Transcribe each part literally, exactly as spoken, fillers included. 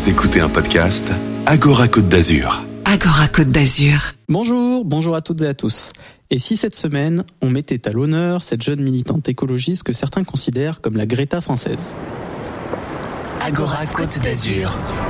Vous écoutez un podcast Agora Côte d'Azur. Agora Côte d'Azur. Bonjour, bonjour à toutes et à tous. Et si cette semaine, on mettait à l'honneur cette jeune militante écologiste que certains considèrent comme la Greta française? Agora Côte d'Azur.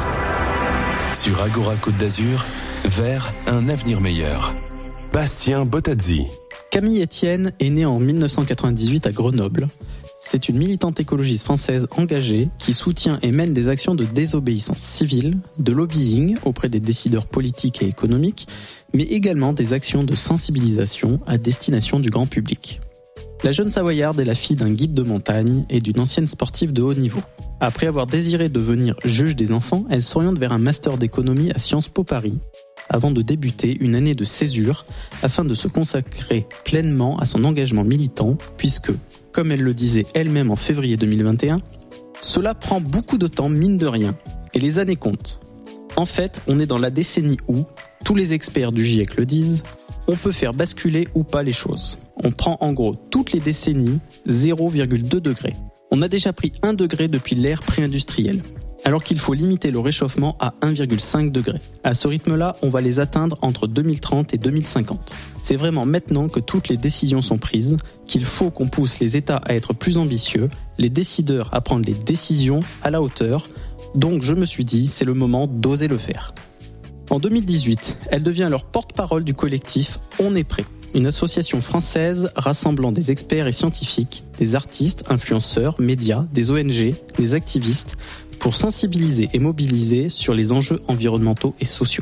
Sur Agora Côte d'Azur, vers un avenir meilleur. Bastien Bottazzi. Camille Etienne est née en dix-neuf cent quatre-vingt-dix-huit à Grenoble. C'est une militante écologiste française engagée qui soutient et mène des actions de désobéissance civile, de lobbying auprès des décideurs politiques et économiques, mais également des actions de sensibilisation à destination du grand public. La jeune Savoyarde est la fille d'un guide de montagne et d'une ancienne sportive de haut niveau. Après avoir désiré devenir juge des enfants, elle s'oriente vers un master d'économie à Sciences Po Paris, avant de débuter une année de césure afin de se consacrer pleinement à son engagement militant, puisque, comme elle le disait elle-même en février deux mille vingt et un, cela prend beaucoup de temps, mine de rien, et les années comptent. En fait, on est dans la décennie où, tous les experts du GIEC le disent, on peut faire basculer ou pas les choses. On prend en gros toutes les décennies zéro virgule deux degrés. On a déjà pris un degré depuis l'ère pré-industrielle, alors qu'il faut limiter le réchauffement à un virgule cinq degré. À ce rythme-là, on va les atteindre entre deux mille trente et deux mille cinquante. C'est vraiment maintenant que toutes les décisions sont prises, qu'il faut qu'on pousse les États à être plus ambitieux, les décideurs à prendre les décisions à la hauteur. Donc je me suis dit, c'est le moment d'oser le faire. En deux mille dix-huit, elle devient alors porte-parole du collectif On est prêt, une association française rassemblant des experts et scientifiques, des artistes, influenceurs, médias, des O N G, des activistes, pour sensibiliser et mobiliser sur les enjeux environnementaux et sociaux.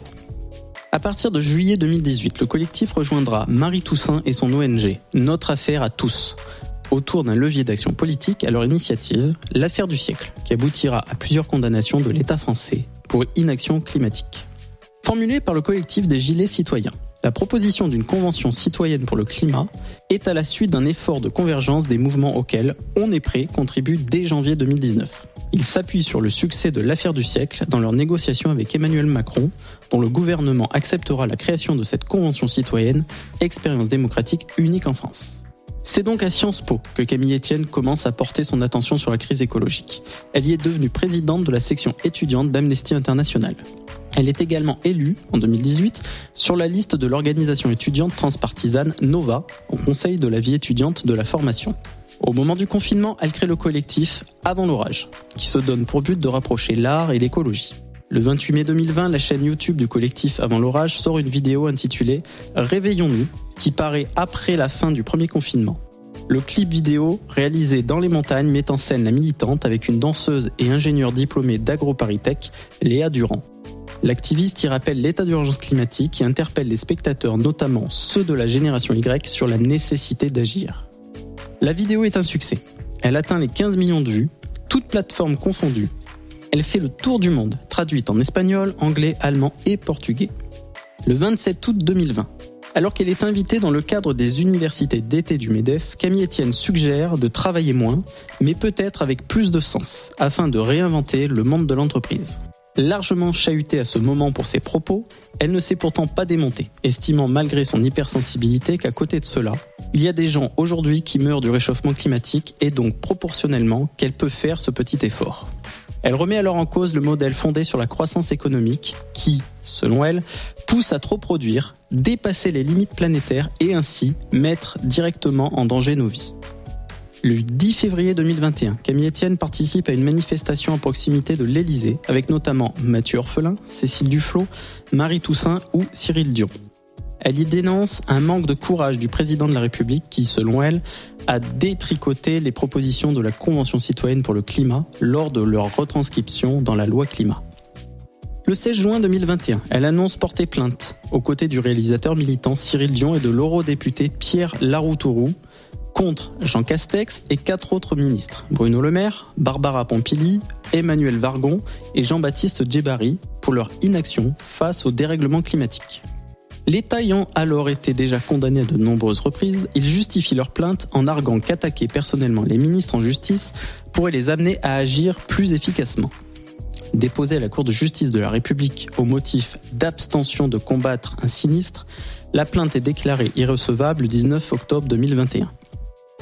À partir de juillet deux mille dix-huit, le collectif rejoindra Marie Toussaint et son O N G, Notre Affaire à tous, autour d'un levier d'action politique à leur initiative, l'affaire du siècle, qui aboutira à plusieurs condamnations de l'État français pour inaction climatique. Formulée par le collectif des Gilets citoyens, la proposition d'une convention citoyenne pour le climat est à la suite d'un effort de convergence des mouvements auxquels On est prêt contribue dès janvier deux mille dix-neuf. Il s'appuie sur le succès de l'affaire du siècle dans leurs négociations avec Emmanuel Macron, dont le gouvernement acceptera la création de cette convention citoyenne, expérience démocratique unique en France. C'est donc à Sciences Po que Camille Etienne commence à porter son attention sur la crise écologique. Elle y est devenue présidente de la section étudiante d'Amnesty International. Elle est également élue, en deux mille dix-huit, sur la liste de l'organisation étudiante transpartisane Nova, au Conseil de la vie étudiante de la formation. Au moment du confinement, elle crée le collectif Avant l'orage, qui se donne pour but de rapprocher l'art et l'écologie. Le vingt-huit mai deux mille vingt, la chaîne YouTube du collectif Avant l'orage sort une vidéo intitulée « Réveillons-nous », qui paraît après la fin du premier confinement. Le clip vidéo, réalisé dans les montagnes, met en scène la militante avec une danseuse et ingénieure diplômée d'AgroParisTech, Léa Durand. L'activiste y rappelle l'état d'urgence climatique et interpelle les spectateurs, notamment ceux de la génération Y, sur la nécessité d'agir. La vidéo est un succès. Elle atteint les quinze millions de vues, toutes plateformes confondues. Elle fait le tour du monde, traduite en espagnol, anglais, allemand et portugais. Le vingt-sept août deux mille vingt, alors qu'elle est invitée dans le cadre des universités d'été du MEDEF, Camille Etienne suggère de travailler moins, mais peut-être avec plus de sens, afin de réinventer le monde de l'entreprise. Largement chahutée à ce moment pour ses propos, elle ne s'est pourtant pas démontée, estimant malgré son hypersensibilité qu'à côté de cela, il y a des gens aujourd'hui qui meurent du réchauffement climatique et donc proportionnellement qu'elle peut faire ce petit effort. Elle remet alors en cause le modèle fondé sur la croissance économique qui, selon elle, pousse à trop produire, dépasser les limites planétaires et ainsi mettre directement en danger nos vies. Le dix février deux mille vingt et un, Camille Etienne participe à une manifestation à proximité de l'Élysée avec notamment Mathieu Orphelin, Cécile Duflot, Marie Toussaint ou Cyril Dion. Elle y dénonce un manque de courage du président de la République qui, selon elle, a détricoté les propositions de la Convention citoyenne pour le climat lors de leur retranscription dans la loi climat. Le seize juin deux mille vingt et un, elle annonce porter plainte aux côtés du réalisateur militant Cyril Dion et de l'eurodéputé Pierre Laroutourou contre Jean Castex et quatre autres ministres, Bruno Le Maire, Barbara Pompili, Emmanuel Vargon et Jean-Baptiste Djebari, pour leur inaction face au dérèglement climatique. L'État ayant alors été déjà condamné à de nombreuses reprises, ils justifient leur plainte en arguant qu'attaquer personnellement les ministres en justice pourrait les amener à agir plus efficacement. Déposée à la Cour de justice de la République au motif d'abstention de combattre un sinistre, la plainte est déclarée irrecevable le dix-neuf octobre deux mille vingt et un.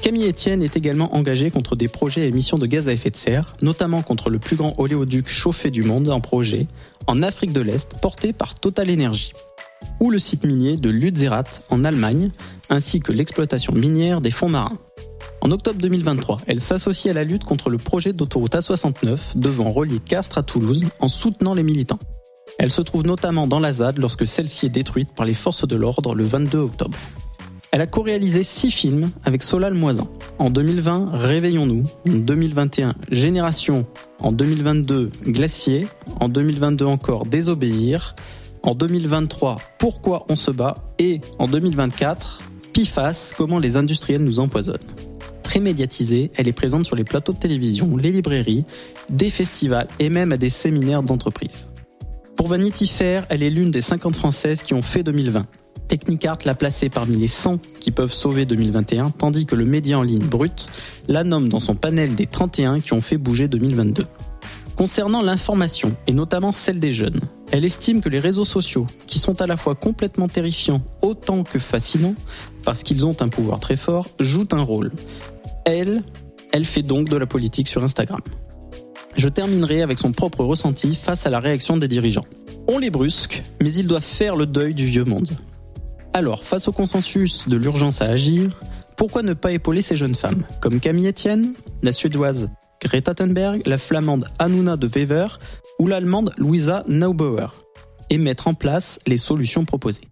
Camille Etienne est également engagée contre des projets à émissions de gaz à effet de serre, notamment contre le plus grand oléoduc chauffé du monde en projet, en Afrique de l'Est, porté par Total Energy, ou le site minier de Lützerath en Allemagne, ainsi que l'exploitation minière des fonds marins. En octobre deux mille vingt-trois, elle s'associe à la lutte contre le projet d'autoroute A soixante-neuf devant relier Castres à Toulouse en soutenant les militants. Elle se trouve notamment dans la Z A D lorsque celle-ci est détruite par les forces de l'ordre le vingt-deux octobre. Elle a co-réalisé six films avec Solal Moisin. En deux mille vingt, Réveillons-nous. En deux mille vingt et un, Génération. En deux mille vingt-deux, Glacier. En deux mille vingt-deux encore, Désobéir. En deux mille vingt-trois, Pourquoi on se bat. Et en deux mille vingt-quatre, P F A S, comment les industriels nous empoisonnent. Très médiatisée, elle est présente sur les plateaux de télévision, les librairies, des festivals et même à des séminaires d'entreprise. Pour Vanity Fair, elle est l'une des cinquante françaises qui ont fait deux mille vingt. Technicart l'a placée parmi les cent qui peuvent sauver deux mille vingt et un, tandis que le média en ligne Brut la nomme dans son panel des trente et un qui ont fait bouger deux mille vingt-deux. Concernant l'information, et notamment celle des jeunes, elle estime que les réseaux sociaux, qui sont à la fois complètement terrifiants autant que fascinants, parce qu'ils ont un pouvoir très fort, jouent un rôle. Elle, elle fait donc de la politique sur Instagram. Je terminerai avec son propre ressenti face à la réaction des dirigeants. On les brusque, mais ils doivent faire le deuil du vieux monde. Alors, face au consensus de l'urgence à agir, pourquoi ne pas épauler ces jeunes femmes, comme Camille Etienne, la suédoise Greta Thunberg, la flamande Hanouna de Wever ou l'allemande Luisa Neubauer, et mettre en place les solutions proposées.